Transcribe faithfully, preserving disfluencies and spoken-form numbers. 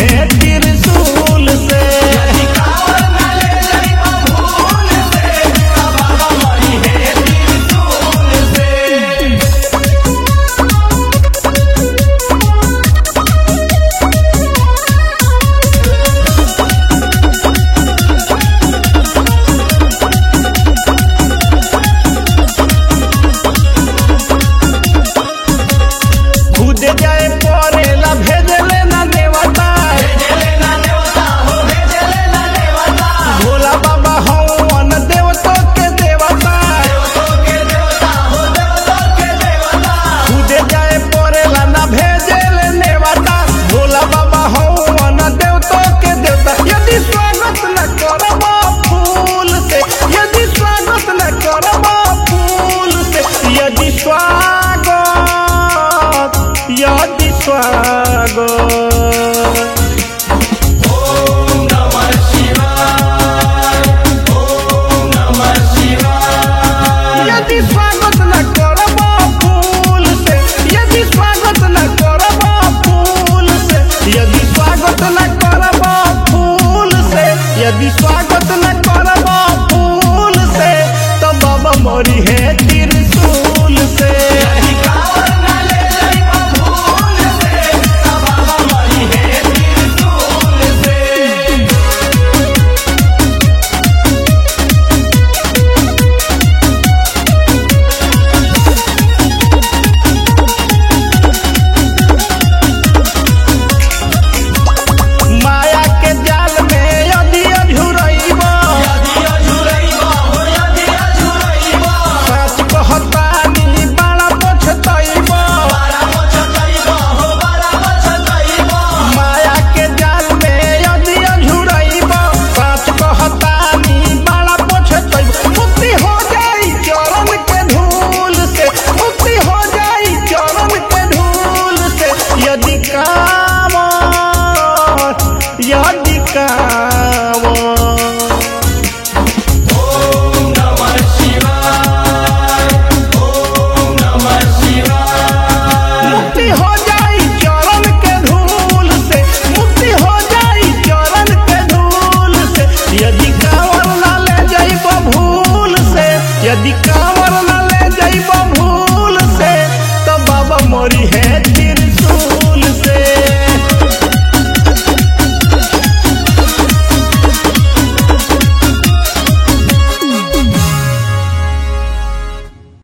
है त्रिशूल से। यदि स्वागत ओम नमः शिवाय, ओम नमः शिवाय। यदि स्वागत न करब फूल से, यदि स्वागत न करब फूल से, यदि स्वागत न करब फूल से, यदि स्वागत न करब फूल से, तो बाबा मरी है त्रिशूल से। यदि